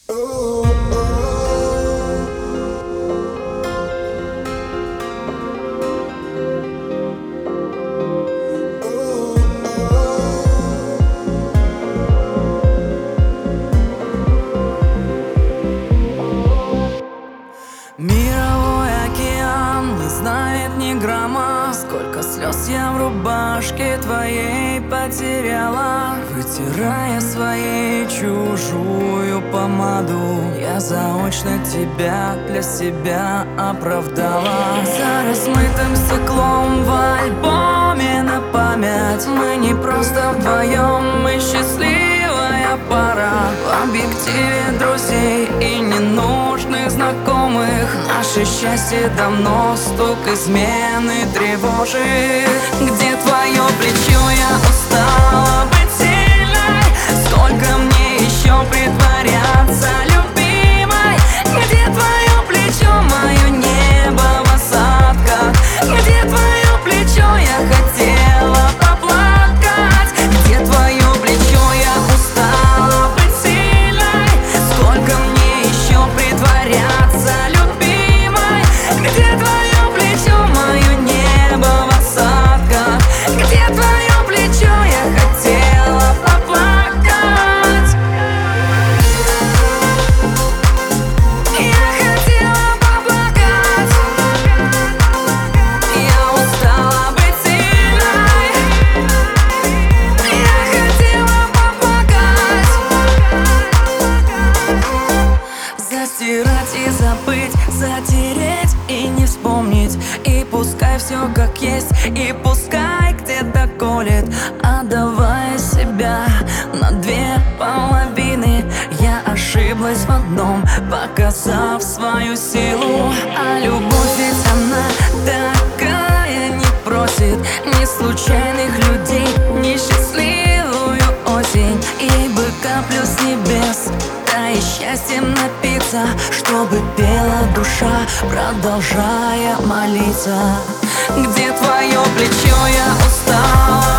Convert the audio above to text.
Мировой океан не знает ни грамма, сколько слез я в рубашке твоей потеряла. Вытирая своей чужую помаду, я заочно тебя для себя оправдала. За размытым стеклом в альбоме на память мы не просто вдвоем, мы счастливая пара. В объективе друзей и ненужных знакомых наше счастье давно стук измены тревожит. Где твое плечо? Я устала быть сильной. Сколько мне еще притворяться любимой? Где твое плечо? Мое небо в осадках. Где твое плечо? Я хотела поплакать. Где твое плечо? Я устала быть сильной. Сколько мне еще притворяться любимой? Где твое плечо? Мое небо в осадках. Где твое плечо? Я хотела поплакать. Я хотела поплакать. Я устала быть сильной. Я хотела поплакать. Застирать и забыть, затереть и не вспомнить. И пускай все как есть, и пускай где-то колет. Отдавая себя на две половины, я ошиблась в одном, показав свою силу. А любовь ведь она такая, не просит ни случайных людей, ни счастливую осень. Ибо каплю с небес, да и счастьем напиться, чтобы пела душа, продолжая молиться. Где твое плечо? Я устала